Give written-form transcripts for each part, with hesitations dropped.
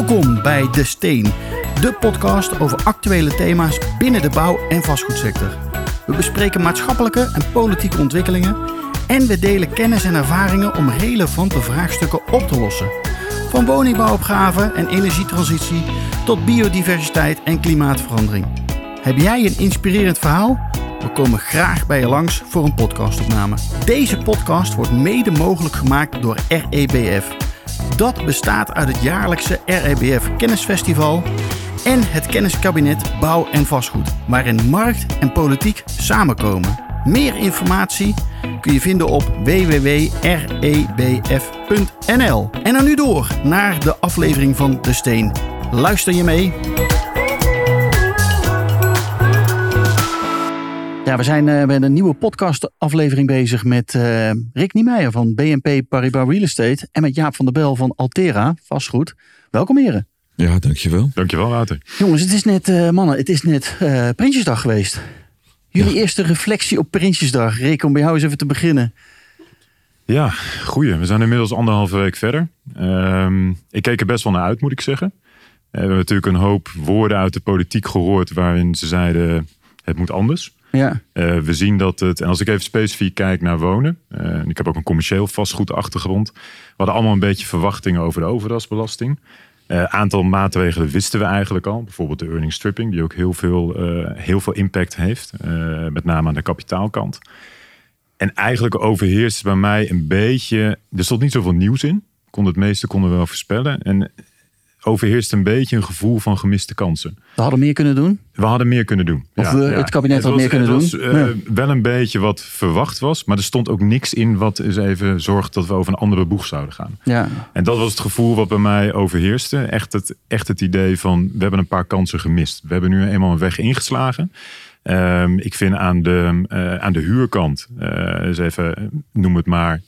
Welkom bij De Steen, de podcast over actuele thema's binnen de bouw- en vastgoedsector. We bespreken maatschappelijke en politieke ontwikkelingen en we delen kennis en ervaringen om relevante vraagstukken op te lossen. Van woningbouwopgave en energietransitie tot biodiversiteit en klimaatverandering. Heb jij een inspirerend verhaal? We komen graag bij je langs voor een podcastopname. Deze podcast wordt mede mogelijk gemaakt door REBF. Dat bestaat uit het jaarlijkse REBF Kennisfestival en het kenniskabinet Bouw en Vastgoed, waarin markt en politiek samenkomen. Meer informatie kun je vinden op www.rebf.nl. En dan nu door naar de aflevering van De Steen. Luister je mee? Ja, we zijn met een nieuwe podcastaflevering bezig met Rick Niemeyer van BNP Paribas Real Estate en met Jaap van der Bel van Altera Vastgoed. Welkom heren. Ja, dankjewel. Dankjewel, Wouter. Jongens, het is net Prinsjesdag geweest. Jullie eerste reflectie op Prinsjesdag. Rick, om bij jou eens even te beginnen. Ja, goeie. We zijn inmiddels 1,5 week verder. Ik keek er best wel naar uit, moet ik zeggen. We hebben natuurlijk een hoop woorden uit de politiek gehoord waarin ze zeiden het moet anders. Ja. We zien dat het, en als ik even specifiek kijk naar wonen, ik heb ook een commercieel vastgoedachtergrond. We hadden allemaal een beetje verwachtingen over de overdrachtsbelasting. Aantal maatregelen wisten we eigenlijk al. Bijvoorbeeld de earning stripping, die ook heel veel impact heeft. Met name aan de kapitaalkant. En eigenlijk overheerst bij mij een beetje, er stond niet zoveel nieuws in. Het meeste konden we wel voorspellen. En overheerst een beetje een gevoel van gemiste kansen. We hadden meer kunnen doen? We hadden meer kunnen doen. Het kabinet had meer kunnen doen? Het was wel een beetje wat verwacht was. Maar er stond ook niks in wat eens even zorgt dat we over een andere boeg zouden gaan. Ja. En dat was het gevoel wat bij mij overheerste. Echt het idee van, we hebben een paar kansen gemist. We hebben nu eenmaal een weg ingeslagen. Ik vind aan de huurkant, dus even noem het maar,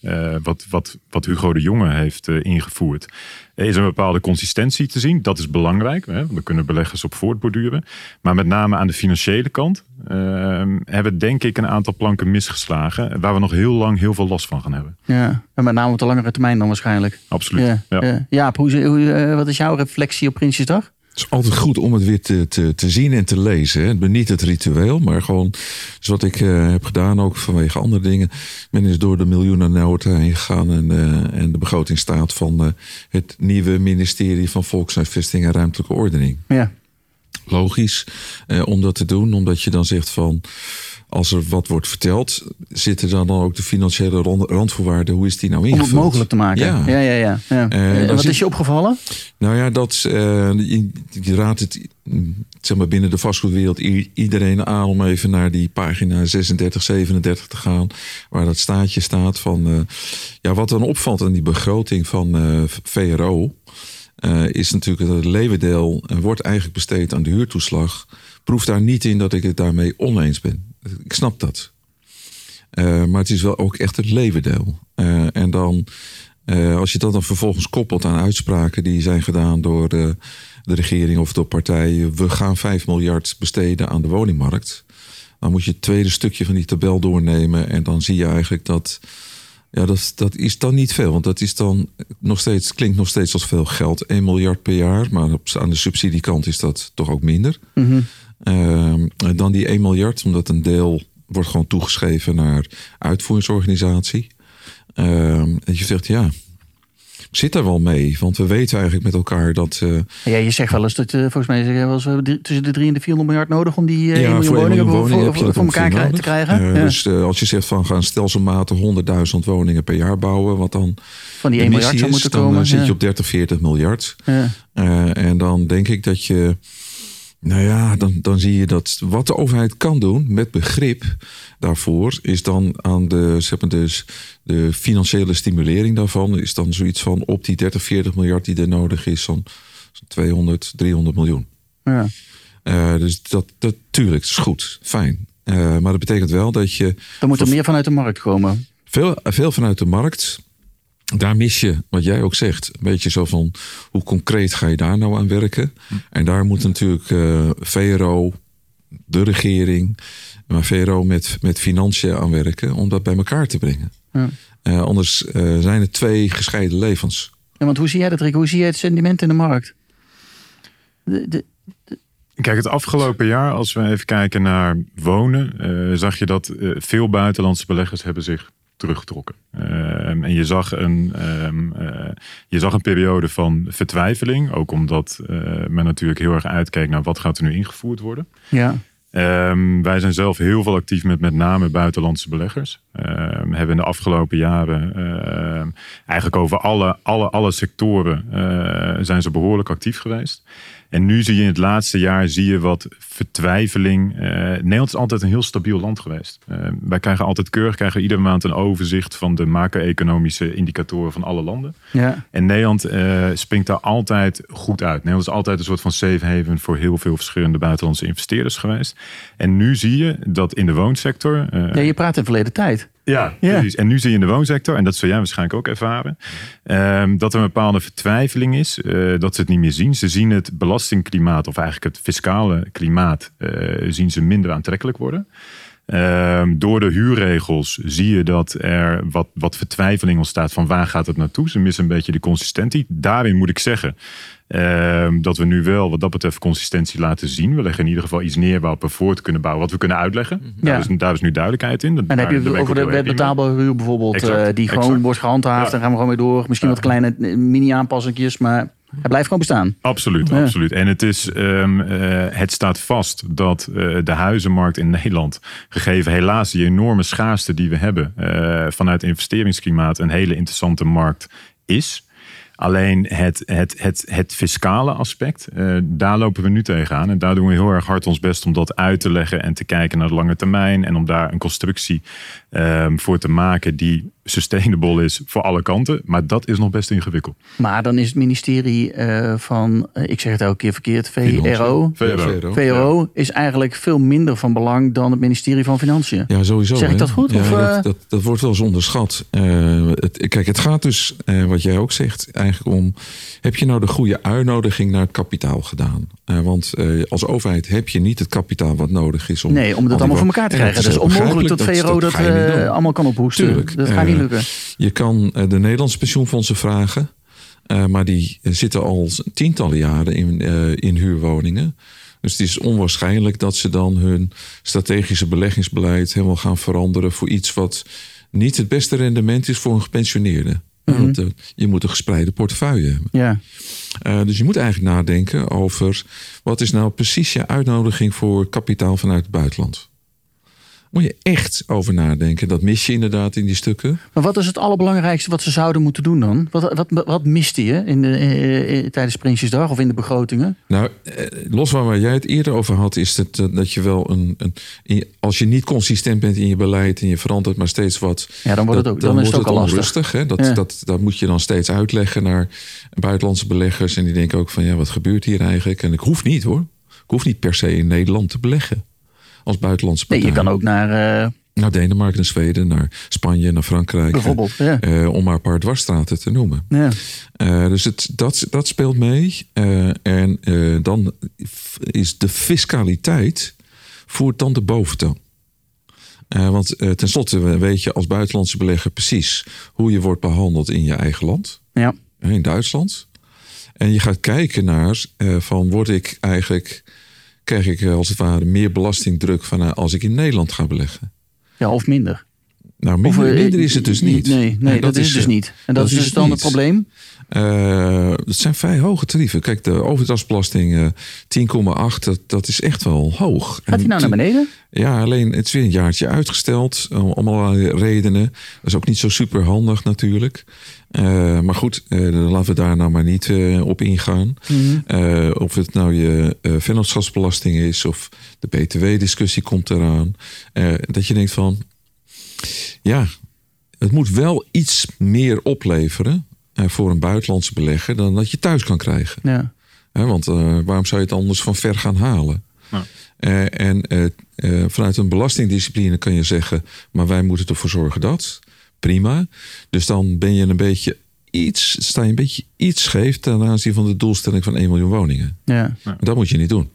wat Hugo de Jonge heeft ingevoerd, is een bepaalde consistentie te zien. Dat is belangrijk. Hè? We kunnen beleggers op voortborduren. Maar met name aan de financiële kant hebben we denk ik een aantal planken misgeslagen, waar we nog heel lang heel veel last van gaan hebben. Ja, en met name op de langere termijn dan waarschijnlijk. Absoluut. Ja. Jaap, wat is jouw reflectie op Prinsjesdag? Het is altijd goed om het weer te zien en te lezen. Hè. Niet het ritueel, maar gewoon dus wat ik heb gedaan, ook vanwege andere dingen. Men is door de miljoenennota heen gegaan en de begrotingsstaat van het nieuwe ministerie van Volkshuisvesting en Ruimtelijke Ordening. Ja. Logisch om dat te doen, omdat je dan zegt van, als er wat wordt verteld, zitten dan ook de financiële randvoorwaarden, hoe is die nou ingevuld? Om het mogelijk te maken. Ja. En wat is je opgevallen? Nou ja, dat je raadt het zeg maar binnen de vastgoedwereld iedereen aan om even naar die pagina 36, 37 te gaan, waar dat staatje staat van wat dan opvalt aan die begroting van VRO, is natuurlijk dat het leeuwendeel wordt eigenlijk besteed aan de huurtoeslag. Proef daar niet in dat ik het daarmee oneens ben. Ik snap dat. Maar het is wel ook echt het leeuwendeel. En dan, als je dat dan vervolgens koppelt aan uitspraken die zijn gedaan door de regering of door partijen. We gaan 5 miljard besteden aan de woningmarkt. Dan moet je het tweede stukje van die tabel doornemen. En dan zie je eigenlijk dat is dan niet veel. Want dat is dan klinkt nog steeds als veel geld. 1 miljard per jaar. Maar aan de subsidiekant is dat toch ook minder. Mm-hmm. Dan die 1 miljard, omdat een deel wordt gewoon toegeschreven naar uitvoeringsorganisatie. En je zegt, zit daar wel mee. Want we weten eigenlijk met elkaar dat... je zegt wel eens dat volgens mij we hebben tussen de 300 en de 400 miljard nodig om die 1 miljoen woningen voor elkaar te krijgen. Dus als je zegt van gaan stelselmatig 100.000 woningen per jaar bouwen, wat dan van die 1 miljard zou moeten komen. Dan zit je op 30, 40 miljard. Ja. En dan denk ik dat je... dan zie je dat wat de overheid kan doen met begrip daarvoor is dan aan de financiële stimulering daarvan is dan zoiets van op die 30, 40 miljard die er nodig is, zo'n 200, 300 miljoen. Ja. Dus dat tuurlijk, is goed, fijn. Maar dat betekent wel dat je... Dan moet er meer vanuit de markt komen. Veel vanuit de markt. Daar mis je, wat jij ook zegt, een beetje zo van hoe concreet ga je daar nou aan werken. En daar moet natuurlijk VRO, de regering, maar VRO met financiën aan werken om dat bij elkaar te brengen. Ja. Anders zijn het 2 gescheiden levens. Ja, want hoe zie jij dat, Rick? Hoe zie jij het sentiment in de markt? Kijk, het afgelopen jaar, als we even kijken naar wonen, zag je dat veel buitenlandse beleggers hebben zich teruggetrokken. En je zag een periode van vertwijfeling, ook omdat men natuurlijk heel erg uitkeek naar wat gaat er nu ingevoerd worden. Ja. Wij zijn zelf heel veel actief met name buitenlandse beleggers. Hebben in de afgelopen jaren eigenlijk over alle sectoren zijn ze behoorlijk actief geweest. En nu zie je in het laatste jaar wat vertwijfeling. Nederland is altijd een heel stabiel land geweest. Wij krijgen iedere maand een overzicht van de macro-economische indicatoren van alle landen. Ja. En Nederland springt daar altijd goed uit. Nederland is altijd een soort van safe haven voor heel veel verschillende buitenlandse investeerders geweest. En nu zie je dat in de woonsector... je praat in verleden tijd. Ja, precies. En nu zie je in de woonsector, en dat zul jij waarschijnlijk ook ervaren, dat er een bepaalde vertwijfeling is, dat ze het niet meer zien. Ze zien het belastingklimaat, of eigenlijk het fiscale klimaat, zien ze minder aantrekkelijk worden. Door de huurregels zie je dat er wat vertwijfeling ontstaat van waar gaat het naartoe. Ze missen een beetje de consistentie. Daarin moet ik zeggen dat we nu wel wat dat betreft consistentie laten zien. We leggen in ieder geval iets neer waarop we voort kunnen bouwen, wat we kunnen uitleggen. Ja. Daar is nu duidelijkheid in. En heb je over de wet betaalbare huur bijvoorbeeld, die gewoon wordt gehandhaafd. Daar gaan we gewoon mee door. Misschien wat kleine mini-aanpassingjes, maar... Het blijft gewoon bestaan. Absoluut, ja. Absoluut. En het staat vast dat de huizenmarkt in Nederland, gegeven helaas die enorme schaarste die we hebben vanuit investeringsklimaat, een hele interessante markt is. Alleen het fiscale aspect, daar lopen we nu tegenaan. En daar doen we heel erg hard ons best om dat uit te leggen en te kijken naar de lange termijn. En om daar een constructie voor te maken die sustainable is voor alle kanten. Maar dat is nog best ingewikkeld. Maar dan is het ministerie van, ik zeg het elke keer verkeerd, VRO is eigenlijk veel minder van belang dan het ministerie van Financiën. Ja, sowieso. Zeg ik dat goed? Ja, dat wordt wel eens onderschat. Kijk, het gaat dus, wat jij ook zegt, eigenlijk om, heb je nou de goede uitnodiging naar het kapitaal gedaan? Want als overheid heb je niet het kapitaal wat nodig is om... Nee, om het allemaal voor elkaar te krijgen. Het is onmogelijk dat VRO dat allemaal kan ophoesten. Tuurlijk. Dat gaat niet lukken. Je kan de Nederlandse pensioenfondsen vragen. Maar die zitten al tientallen jaren in huurwoningen. Dus het is onwaarschijnlijk dat ze dan hun strategische beleggingsbeleid helemaal gaan veranderen voor iets wat niet het beste rendement is voor een gepensioneerde. Mm-hmm. Want je moet een gespreide portefeuille hebben. Ja. Dus je moet eigenlijk nadenken over wat is nou precies je uitnodiging voor kapitaal vanuit het buitenland. Moet je echt over nadenken. Dat mis je inderdaad in die stukken. Maar wat is het allerbelangrijkste wat ze zouden moeten doen dan? Wat miste je tijdens Prinsjesdag of in de begrotingen? Nou, los van waar jij het eerder over had, is dat je wel als je niet consistent bent in je beleid en je verandert maar steeds wat. Ja, dan wordt het ook al onrustig. Hè? Dat moet je dan steeds uitleggen naar buitenlandse beleggers. En die denken ook van, ja, wat gebeurt hier eigenlijk? En ik hoef niet hoor. Ik hoef niet per se in Nederland te beleggen. Als buitenlandse partij. Nee, je kan ook naar Denemarken, naar Zweden, naar Spanje, naar Frankrijk. Bijvoorbeeld, om maar een paar dwarsstraten te noemen. Ja. Dus dat speelt mee. En dan is de fiscaliteit voert dan de boventoon. Want tenslotte weet je als buitenlandse belegger precies hoe je wordt behandeld in je eigen land. Ja. In Duitsland. En je gaat kijken naar van krijg ik als het ware meer belastingdruk van als ik in Nederland ga beleggen. Ja, of minder. Nou, minder is het dus niet. Nee, dat is dus niet. En dat is dus dan het probleem? Het zijn vrij hoge tarieven. Kijk, de overdrachtsbelasting 10,8, dat is echt wel hoog. Gaat die nou naar beneden? Ja, alleen het is weer een jaartje uitgesteld. Om allerlei redenen. Dat is ook niet zo super handig natuurlijk. Maar goed, laten we daar nou maar niet op ingaan. Mm-hmm. Of het nou je vennootschapsbelasting is of de BTW-discussie komt eraan. Dat je denkt van, ja, het moet wel iets meer opleveren voor een buitenlandse belegger dan dat je thuis kan krijgen. Ja. Want waarom zou je het anders van ver gaan halen? Ja. Vanuit een belastingdiscipline kan je zeggen, maar wij moeten ervoor zorgen dat. Prima. Dus dan ben je sta je een beetje iets scheef ten aanzien van de doelstelling van 1 miljoen woningen. Ja. Dat moet je niet doen.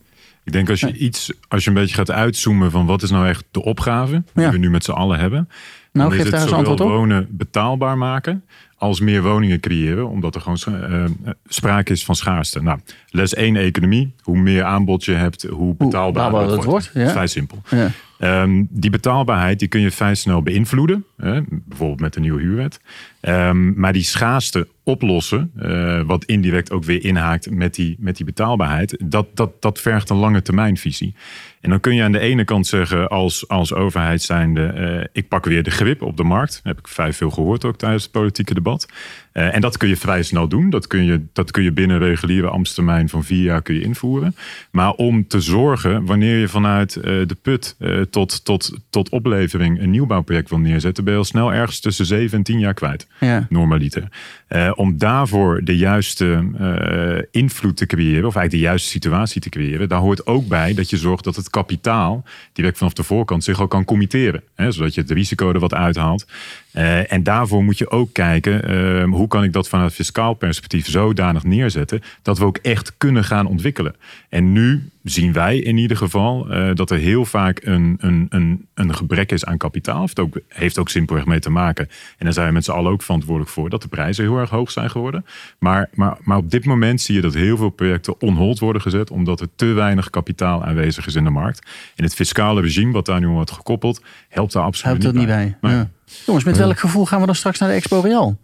Ik denk als je een beetje gaat uitzoomen van wat is nou echt de opgave die we nu met z'n allen hebben. Nou, dan geef is daar het eens antwoord op. wonen betaalbaar maken als meer woningen creëren. Omdat er gewoon sprake is van schaarste. Nou, les 1 economie. Hoe meer aanbod je hebt, hoe betaalbaarder het wordt. Ja. Dat is vrij simpel. Ja. Die betaalbaarheid die kun je vrij snel beïnvloeden. Bijvoorbeeld met de nieuwe huurwet. Maar die schaarste oplossen, wat indirect ook weer inhaakt met die betaalbaarheid, dat vergt een lange termijnvisie. En dan kun je aan de ene kant zeggen als overheid zijnde, ik pak weer de grip op de markt. Dat heb ik vrij veel gehoord ook tijdens het politieke debat. En dat kun je vrij snel doen. Dat kun je binnen een reguliere ambtstermijn van 4 jaar kun je invoeren. Maar om te zorgen, wanneer je vanuit de put tot oplevering een nieuwbouwproject wil neerzetten, ben je al snel ergens tussen 7 en 10 jaar kwijt. Ja. Normaliter. Om daarvoor de juiste invloed te creëren, of eigenlijk de juiste situatie te creëren, daar hoort ook bij dat je zorgt dat het kapitaal direct vanaf de voorkant zich ook kan committeren. Zodat je het risico er wat uithaalt. En daarvoor moet je ook kijken, hoe kan ik dat vanuit fiscaal perspectief zodanig neerzetten dat we ook echt kunnen gaan ontwikkelen. En nu zien wij in ieder geval dat er heel vaak een gebrek is aan kapitaal. Heeft ook simpelweg mee te maken. En daar zijn we met z'n allen ook verantwoordelijk voor dat de prijzen heel erg hoog zijn geworden. Maar op dit moment zie je dat heel veel projecten on hold worden gezet omdat er te weinig kapitaal aanwezig is in de markt. En het fiscale regime wat daar nu wordt gekoppeld helpt daar absoluut niet bij. Nee. Ja. Jongens, met welk gevoel gaan we dan straks naar de Expo Real?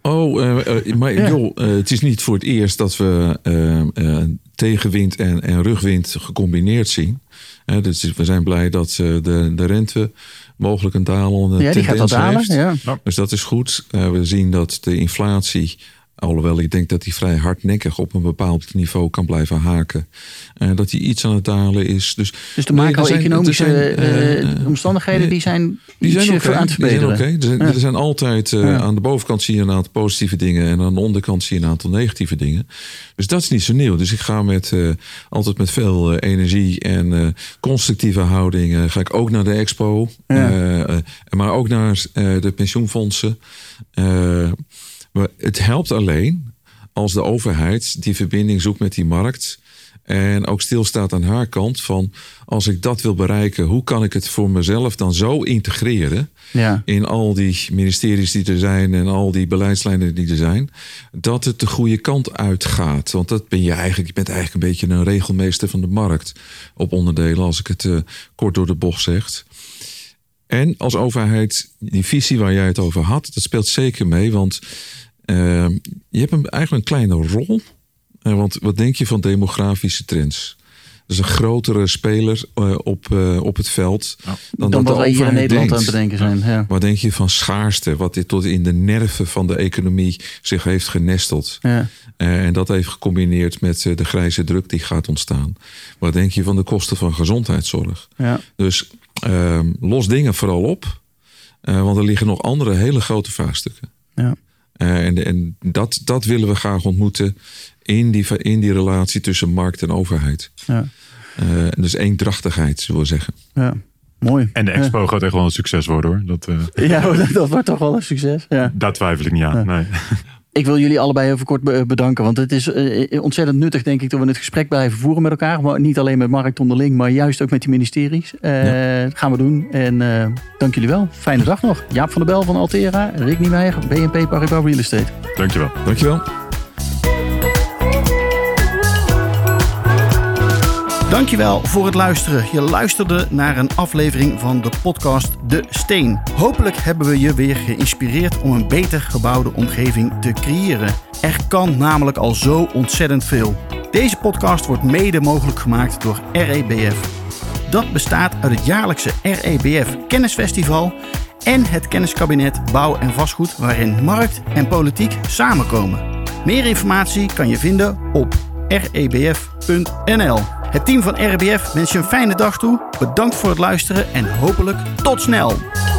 Het is niet voor het eerst dat we tegenwind en rugwind gecombineerd zien. Dus we zijn blij dat de rente mogelijk een dalende die gaat al dalen. heeft. Ja. Dus dat is goed. We zien dat de inflatie, alhoewel ik denk dat die vrij hardnekkig op een bepaald niveau kan blijven haken, dat die iets aan het dalen is. Dus de macro-economische omstandigheden die zijn aan het verbeteren. Er zijn altijd, aan de bovenkant zie je een aantal positieve dingen en aan de onderkant zie je een aantal negatieve dingen. Dus dat is niet zo nieuw. Dus ik ga altijd met veel energie en constructieve houding ga ik ook naar de Expo. Maar ook naar de pensioenfondsen. Maar het helpt alleen als de overheid die verbinding zoekt met die markt en ook stilstaat aan haar kant van, als ik dat wil bereiken, hoe kan ik het voor mezelf dan zo integreren in al die ministeries die er zijn en al die beleidslijnen die er zijn, dat het de goede kant uitgaat. Want dat ben je eigenlijk. Je bent eigenlijk een beetje een regelmeester van de markt op onderdelen, als ik het kort door de bocht zeg. En als overheid, die visie waar jij het over had, dat speelt zeker mee, want je hebt eigenlijk een kleine rol. Want wat denk je van demografische trends? Dat is een grotere speler op het veld dan wat wij hier in Nederland aan het bedenken zijn. Ja. Wat denk je van schaarste? Wat dit tot in de nerven van de economie zich heeft genesteld. Ja. En dat heeft gecombineerd met de grijze druk die gaat ontstaan. Wat denk je van de kosten van gezondheidszorg? Ja. Dus los dingen vooral op. Want er liggen nog andere hele grote vraagstukken. Ja. En dat willen we graag ontmoeten in die relatie tussen markt en overheid. Ja. Dus eendrachtigheid, zullen we zeggen. Ja, mooi. En de Expo gaat echt wel een succes worden, hoor. Dat wordt toch wel een succes. Ja. Daar twijfel ik niet aan. Nee. Ik wil jullie allebei even kort bedanken. Want het is ontzettend nuttig, denk ik, dat we het gesprek blijven voeren met elkaar. Maar niet alleen met markt onderling, maar juist ook met die ministeries. Dat gaan we doen. En dank jullie wel. Fijne dag nog. Jaap van der Bel van Altera, Rick Niemeyer, BNP Paribas Real Estate. Dankjewel. Dankjewel. Dankjewel voor het luisteren. Je luisterde naar een aflevering van de podcast De Steen. Hopelijk hebben we je weer geïnspireerd om een beter gebouwde omgeving te creëren. Er kan namelijk al zo ontzettend veel. Deze podcast wordt mede mogelijk gemaakt door REBF. Dat bestaat uit het jaarlijkse REBF Kennisfestival en het kenniskabinet Bouw en Vastgoed, waarin markt en politiek samenkomen. Meer informatie kan je vinden op rebf.nl. Het team van REBF wens je een fijne dag toe. Bedankt voor het luisteren en hopelijk tot snel.